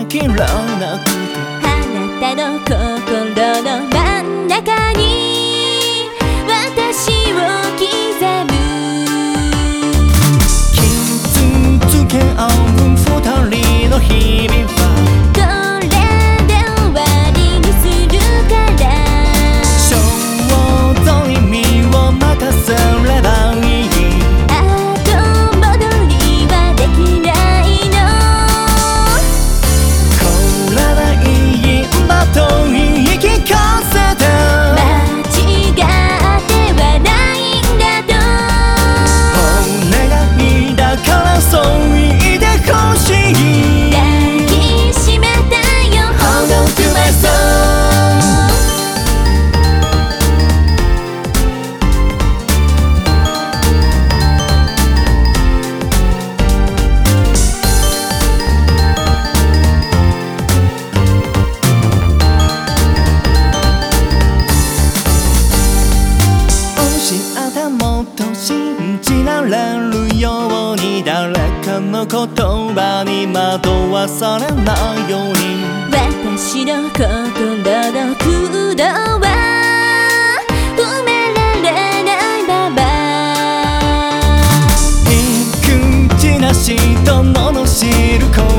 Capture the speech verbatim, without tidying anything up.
切らなくて、 あなたの心の真ん中に私を刻む。 傷つけ合う二人の日々はこれで終わりにするから。 衝動に身を任せればいい。 後戻りはできないの。 これでいいんだと言い聞かせて、 間違ってはないんだと。 お願いだからそう言ってほしい。 抱きしめたよ Hold on to my soul。 もっと信じられるように、誰かの言葉に惑わされないように。 私の心の空洞は埋められないまま。 意気地なしと罵る声